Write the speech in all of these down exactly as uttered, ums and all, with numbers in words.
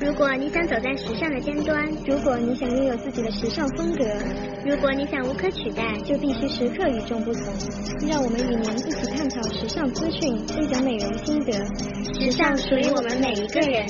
如果你想走在时尚的尖端，如果你想拥有自己的时尚风格，如果你想无可取代，就必须时刻与众不同。让我们与您一起探讨时尚资讯，分享美容心得。时尚属于我们每一个人。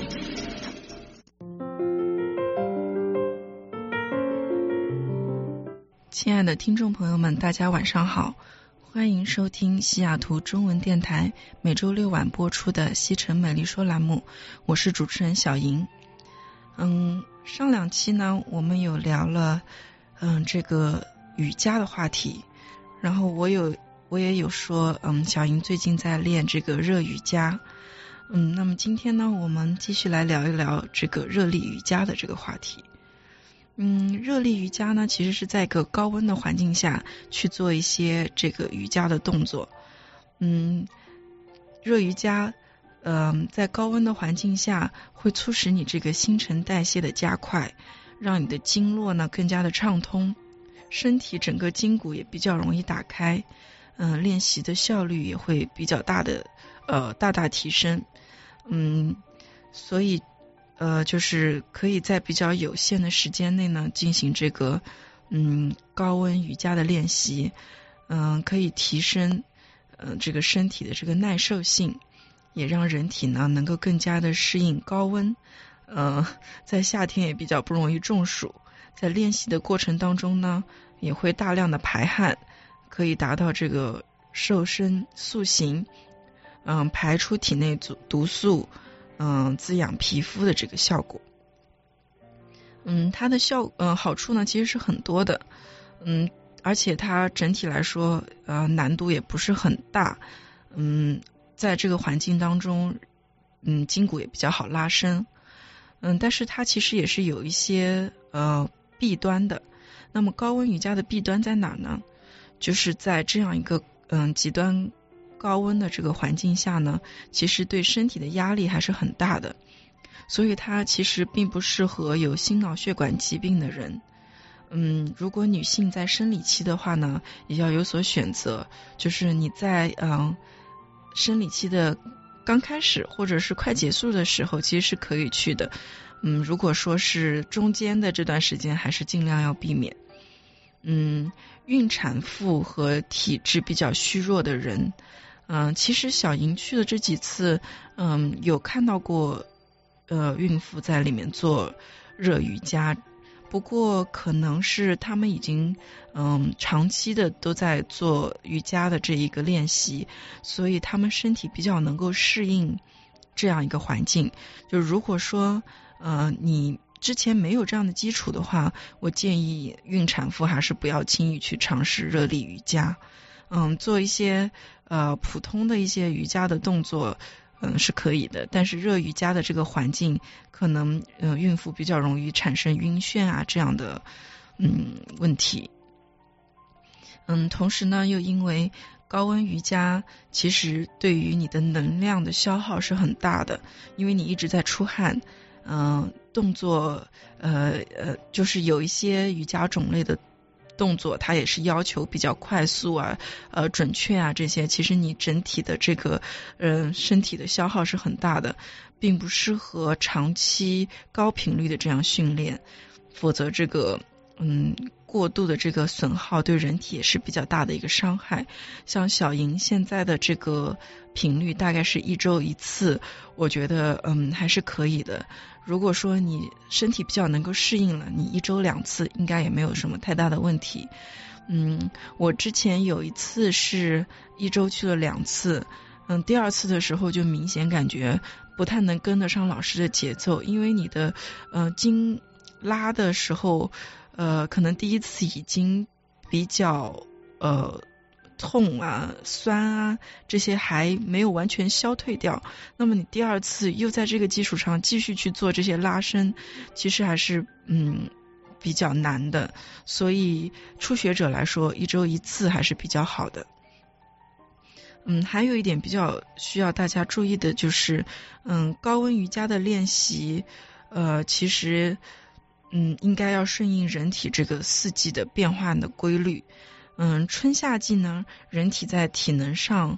亲爱的听众朋友们，大家晚上好，欢迎收听西雅图中文电台每周六晚播出的西城美丽说栏目，我是主持人小莹。嗯，上两期呢，我们有聊了嗯这个瑜伽的话题，然后我有我也有说，嗯，小莹最近在练这个热瑜伽。嗯，那么今天呢，我们继续来聊一聊这个热力瑜伽的这个话题。嗯，热力瑜伽呢，其实是在一个高温的环境下去做一些这个瑜伽的动作。嗯，热瑜伽，嗯、呃，在高温的环境下会促使你这个新陈代谢的加快，让你的经络呢更加的畅通，身体整个筋骨也比较容易打开，嗯、呃，练习的效率也会比较大的，呃，大大提升。嗯，所以。呃，就是可以在比较有限的时间内呢，进行这个嗯高温瑜伽的练习，嗯、呃，可以提升呃这个身体的这个耐受性，也让人体呢能够更加的适应高温。呃，在夏天也比较不容易中暑，在练习的过程当中呢，也会大量的排汗，可以达到这个瘦身塑形，嗯、呃，排出体内毒毒素。嗯，滋养皮肤的这个效果，嗯，它的效呃好处呢其实是很多的，嗯，而且它整体来说呃难度也不是很大，嗯，在这个环境当中，嗯，筋骨也比较好拉伸，嗯，但是它其实也是有一些呃弊端的。那么高温瑜伽的弊端在哪呢？就是在这样一个嗯极端高温的这个环境下呢，其实对身体的压力还是很大的，所以它其实并不适合有心脑血管疾病的人。嗯，如果女性在生理期的话呢，也要有所选择，就是你在嗯生理期的刚开始或者是快结束的时候，其实是可以去的。嗯，如果说是中间的这段时间，还是尽量要避免。嗯，孕产妇和体质比较虚弱的人。嗯、呃，其实小莹去的这几次，嗯，有看到过，呃，孕妇在里面做热瑜伽，不过可能是他们已经，嗯，长期的都在做瑜伽的这一个练习，所以他们身体比较能够适应这样一个环境。就如果说，呃，你之前没有这样的基础的话，我建议孕产妇还是不要轻易去尝试热力瑜伽。嗯，做一些呃普通的一些瑜伽的动作，嗯是可以的，但是热瑜伽的这个环境，可能呃孕妇比较容易产生晕眩啊这样的嗯问题。嗯，同时呢，又因为高温瑜伽其实对于你的能量的消耗是很大的，因为你一直在出汗，嗯、呃，动作呃呃就是有一些瑜伽种类的动作它也是要求比较快速啊，呃准确啊这些，其实你整体的这个呃身体的消耗是很大的，并不适合长期高频率的这样训练，否则这个嗯过度的这个损耗对人体也是比较大的一个伤害。像小莹现在的这个频率大概是一周一次，我觉得嗯还是可以的。如果说你身体比较能够适应了，你一周两次应该也没有什么太大的问题。嗯，我之前有一次是一周去了两次，嗯，第二次的时候就明显感觉不太能跟得上老师的节奏，因为你的呃筋拉的时候，呃，可能第一次已经比较呃痛啊、酸啊这些还没有完全消退掉，那么你第二次又在这个基础上继续去做这些拉伸，其实还是嗯比较难的，所以初学者来说一周一次还是比较好的。嗯，还有一点比较需要大家注意的就是，嗯，高温瑜伽的练习，呃，其实，嗯，应该要顺应人体这个四季的变化的规律。嗯，春夏季呢，人体在体能上，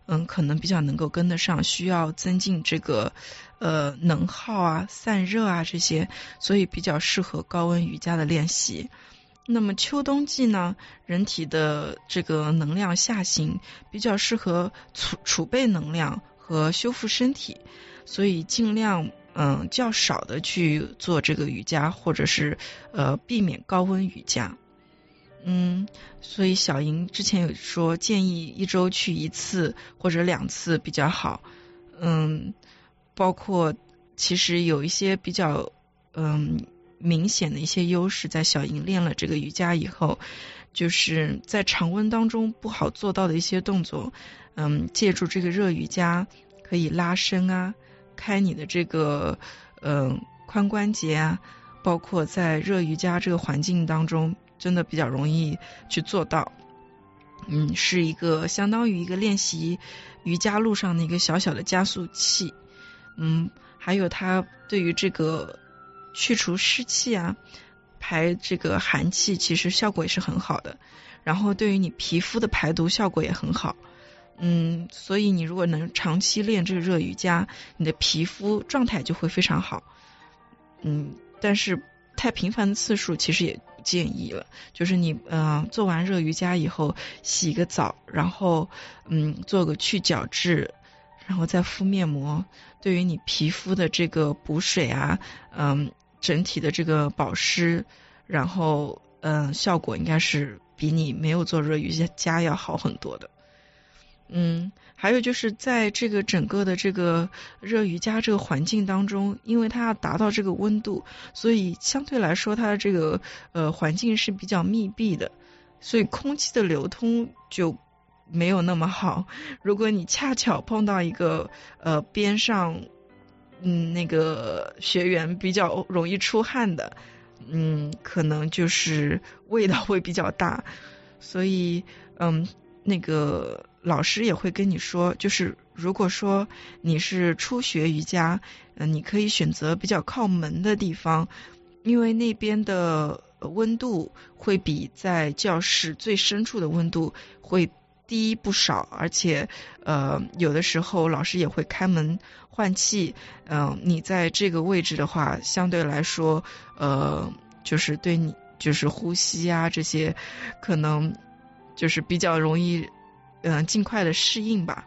嗯，可能比较能够跟得上，需要增进这个呃能耗啊、散热啊这些，所以比较适合高温瑜伽的练习。那么秋冬季呢，人体的这个能量下行，比较适合储储备能量和修复身体，所以尽量嗯较少的去做这个瑜伽，或者是呃避免高温瑜伽。嗯，所以小莹之前有说建议一周去一次或者两次比较好。嗯，包括其实有一些比较嗯明显的一些优势，在小莹练了这个瑜伽以后，就是在常温当中不好做到的一些动作，嗯，借助这个热瑜伽可以拉伸啊，开你的这个嗯髋关节啊，包括在热瑜伽这个环境当中，真的比较容易去做到。嗯，是一个相当于一个练习瑜伽路上的一个小小的加速器。嗯，还有它对于这个去除湿气啊，排这个寒气，其实效果也是很好的。然后对于你皮肤的排毒效果也很好。嗯，所以你如果能长期练这个热瑜伽，你的皮肤状态就会非常好。嗯，但是太频繁的次数其实也不建议了，就是你呃做完热瑜伽以后洗个澡，然后嗯做个去角质，然后再敷面膜，对于你皮肤的这个补水啊，嗯整体的这个保湿，然后嗯效果应该是比你没有做热瑜伽要好很多的。嗯，还有就是在这个整个的这个热瑜伽这个环境当中，因为它要达到这个温度，所以相对来说它的这个呃环境是比较密闭的，所以空气的流通就没有那么好。如果你恰巧碰到一个呃边上嗯那个学员比较容易出汗的，嗯可能就是味道会比较大，所以嗯那个老师也会跟你说，就是如果说你是初学瑜伽，嗯、呃，你可以选择比较靠门的地方，因为那边的温度会比在教室最深处的温度会低不少，而且呃有的时候老师也会开门换气，嗯、呃，你在这个位置的话，相对来说呃就是对你就是呼吸啊这些可能就是比较容易嗯、呃、尽快的适应吧。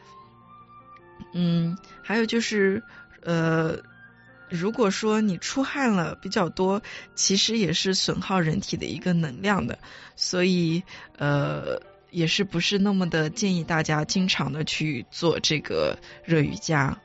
嗯，还有就是呃如果说你出汗了比较多，其实也是损耗人体的一个能量的，所以呃也是不是那么的建议大家经常的去做这个热瑜伽。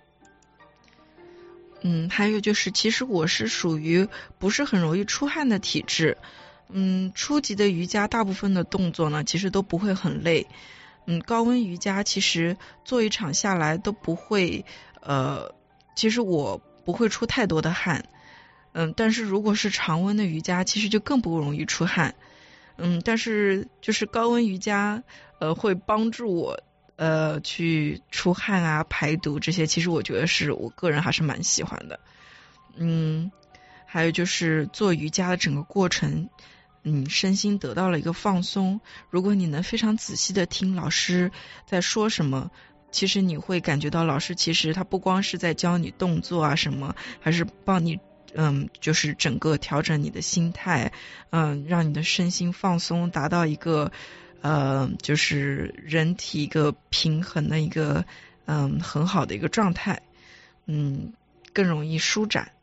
嗯，还有就是其实我是属于不是很容易出汗的体质。嗯，初级的瑜伽大部分的动作呢其实都不会很累。嗯，高温瑜伽其实做一场下来都不会呃其实我不会出太多的汗。嗯，但是如果是常温的瑜伽其实就更不容易出汗。嗯，但是就是高温瑜伽呃会帮助我呃去出汗啊排毒这些，其实我觉得是我个人还是蛮喜欢的。嗯，还有就是做瑜伽的整个过程嗯，身心得到了一个放松。如果你能非常仔细的听老师在说什么，其实你会感觉到老师其实他不光是在教你动作啊什么，还是帮你嗯，就是整个调整你的心态，嗯，让你的身心放松，达到一个呃，就是人体一个平衡的一个嗯很好的一个状态，嗯，更容易舒展。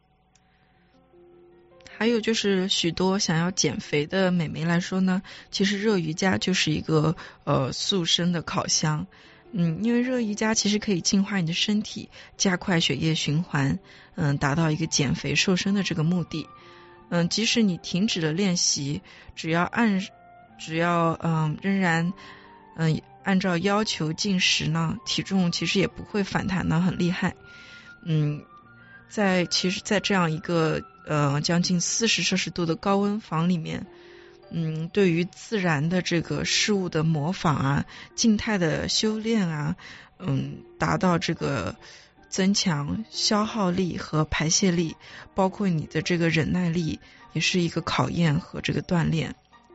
还有就是许多想要减肥的美眉来说呢，其实热瑜伽就是一个呃塑身的烤箱。嗯，因为热瑜伽其实可以净化你的身体，加快血液循环，嗯，达到一个减肥瘦身的这个目的。嗯，即使你停止了练习，只要按只要嗯仍然嗯按照要求进食呢，体重其实也不会反弹得很厉害。嗯，在其实在这样一个呃将近四十摄氏度的高温房里面，嗯，对于自然的这个事物的模仿啊，静态的修炼啊，嗯，达到这个增强消耗力和排泄力，包括你的这个忍耐力，也是一个考验和这个锻炼。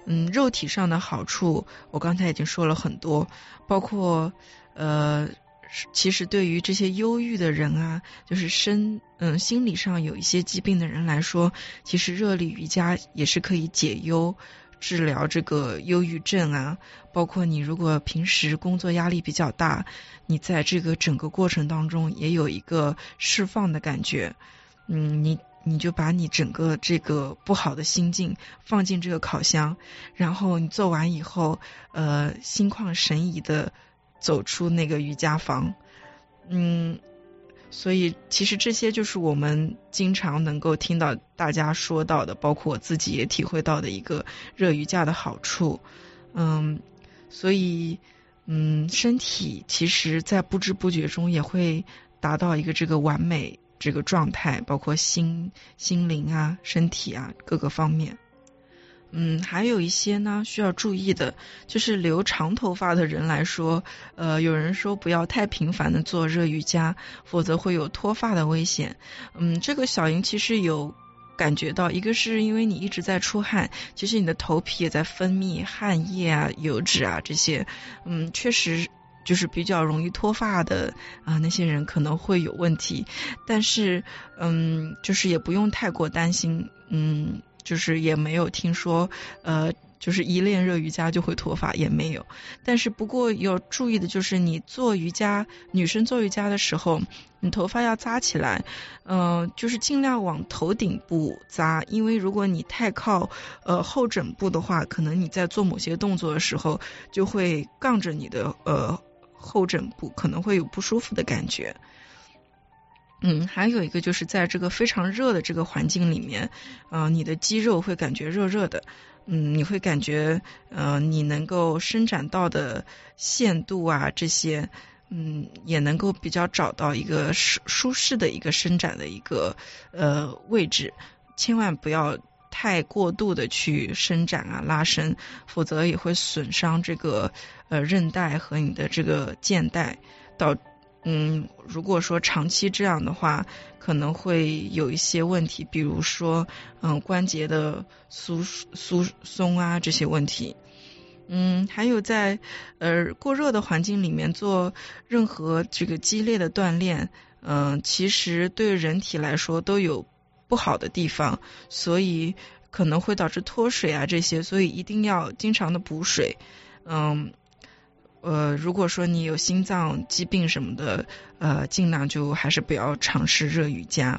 嗯，肉体上的好处我刚才已经说了很多，包括呃其实对于这些忧郁的人啊，就是身嗯心理上有一些疾病的人来说，其实热力瑜伽也是可以解忧治疗这个忧郁症啊。包括你如果平时工作压力比较大，你在这个整个过程当中也有一个释放的感觉，嗯你你就把你整个这个不好的心境放进这个烤箱，然后你做完以后呃心旷神怡的走出那个瑜伽房。嗯所以其实这些就是我们经常能够听到大家说到的，包括我自己也体会到的一个热瑜伽的好处。嗯所以嗯身体其实在不知不觉中也会达到一个这个完美这个状态，包括心心灵啊身体啊各个方面。嗯，还有一些呢需要注意的，就是留长头发的人来说，呃，有人说不要太频繁的做热瑜伽，否则会有脱发的危险。嗯，这个小莹其实有感觉到，一个是因为你一直在出汗，其实你的头皮也在分泌汗液啊、油脂啊这些，嗯，确实就是比较容易脱发的啊、呃，那些人可能会有问题，但是嗯，就是也不用太过担心，嗯。就是也没有听说呃就是一练热瑜伽就会脱发，也没有。但是不过要注意的就是你做瑜伽，女生做瑜伽的时候你头发要扎起来，嗯、呃，就是尽量往头顶部扎，因为如果你太靠呃后枕部的话，可能你在做某些动作的时候就会杠着你的呃后枕部，可能会有不舒服的感觉。嗯，还有一个就是在这个非常热的这个环境里面，呃，你的肌肉会感觉热热的，嗯，你会感觉呃你能够伸展到的限度啊这些，嗯，也能够比较找到一个舒舒适的一个伸展的一个呃位置，千万不要太过度的去伸展啊拉伸，否则也会损伤这个呃韧带和你的这个腱带，导嗯，如果说长期这样的话，可能会有一些问题，比如说嗯关节的疏疏松啊这些问题。嗯，还有在呃过热的环境里面做任何这个激烈的锻炼，嗯、呃，其实对人体来说都有不好的地方，所以可能会导致脱水啊这些，所以一定要经常的补水。嗯。呃，如果说你有心脏疾病什么的，呃，尽量就还是不要尝试热瑜伽。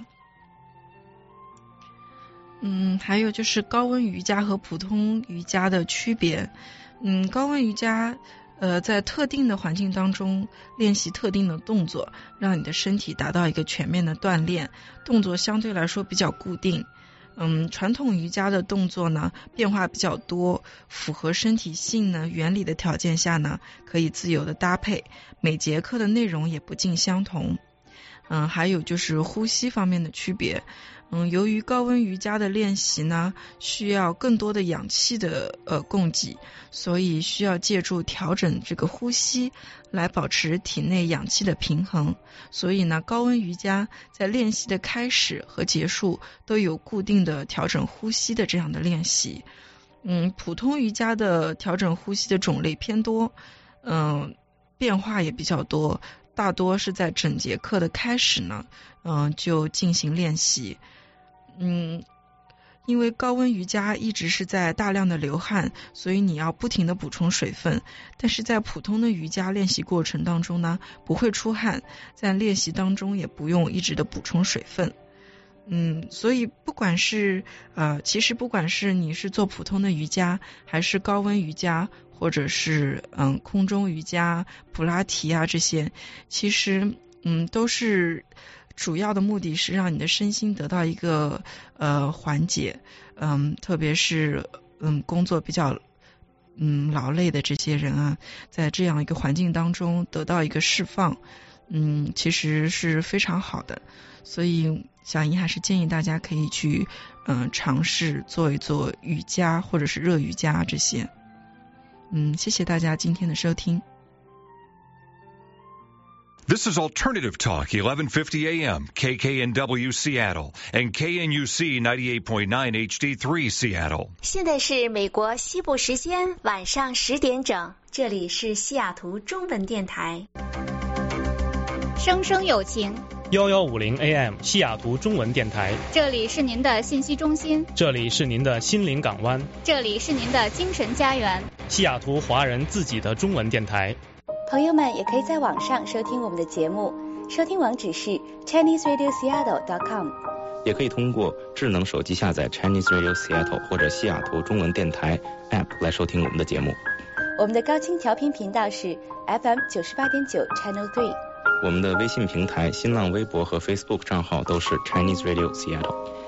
嗯，还有就是高温瑜伽和普通瑜伽的区别。嗯，高温瑜伽，呃，在特定的环境当中练习特定的动作，让你的身体达到一个全面的锻炼，动作相对来说比较固定。嗯，传统瑜伽的动作呢变化比较多，符合身体性呢原理的条件下呢，可以自由的搭配，每节课的内容也不尽相同。嗯，还有就是呼吸方面的区别。嗯，由于高温瑜伽的练习呢，需要更多的氧气的呃供给，所以需要借助调整这个呼吸来保持体内氧气的平衡。所以呢，高温瑜伽在练习的开始和结束都有固定的调整呼吸的这样的练习。嗯，普通瑜伽的调整呼吸的种类偏多，嗯，变化也比较多，大多是在整节课的开始呢，嗯，就进行练习。嗯，因为高温瑜伽一直是在大量的流汗，所以你要不停的补充水分。但是在普通的瑜伽练习过程当中呢，不会出汗，在练习当中也不用一直的补充水分。嗯，所以不管是呃，其实不管是你是做普通的瑜伽，还是高温瑜伽，或者是嗯空中瑜伽、普拉提啊这些，其实嗯都是主要的目的是让你的身心得到一个呃缓解。嗯，特别是嗯工作比较嗯劳累的这些人啊，在这样一个环境当中得到一个释放，嗯其实是非常好的。所以小莹还是建议大家可以去嗯尝试做一做瑜伽或者是热瑜伽这些。嗯，谢谢大家今天的收听。 This is Alternative Talk, eleven fifty A M, K K N W Seattle, and K N U C ninety-eight point nine H D three Seattle. 现在是美国西部时间晚上十点整，这里是西雅图中文电台。 生生有情， 一一五零 A M 西雅图中文电台， 这里是您的信息中心， 这里是您的心灵港湾， 这里是您的精神家园， 西雅图华人自己的中文电台。 朋友们也可以在网上收听我们的节目，收听网址是 Chinese Radio Seattle dot com， 也可以通过智能手机下载 Chinese Radio Seattle 或者西雅图中文电台 App 来收听我们的节目。 我们的高清调频频道是 F M 九十八点九 Channel three。 我们的微信平台、新浪微博和 Facebook 账号都是 Chinese Radio Seattle。